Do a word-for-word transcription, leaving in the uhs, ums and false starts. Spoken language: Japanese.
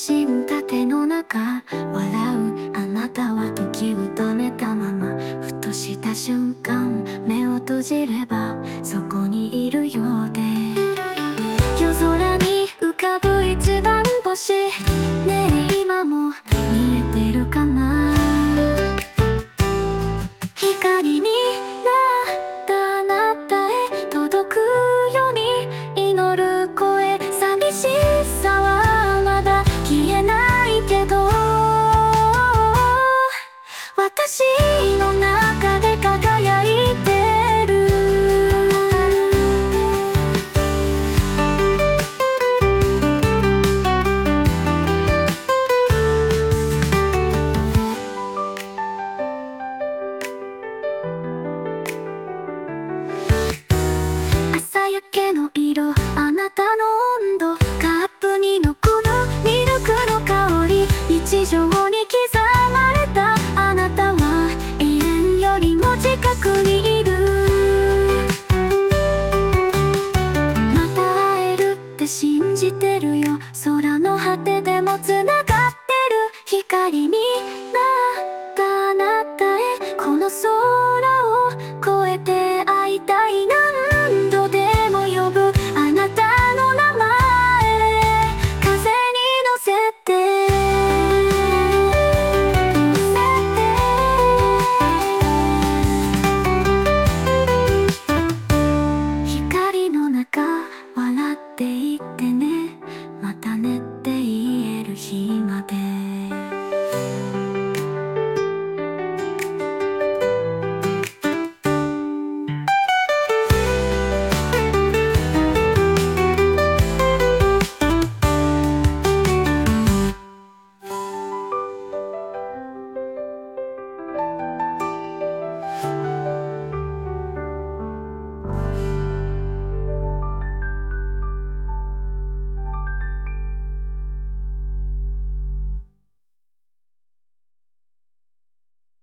信立ての中笑うあなたは時を止めたままふとした瞬間目を閉じればそこにいるようで夜空に浮かぶ一番星ねえ今も見えてるかな光になったあなたへ届くように祈る声寂しさはまだ消えないけど私の中で輝いてる朝焼けの色あなたの温度カップに残るミルクの香り日常に刻まれたあなたは永遠よりも近くにいるまた会えるって信じてるよ空の果てでもつながってる光になったあなたへこの空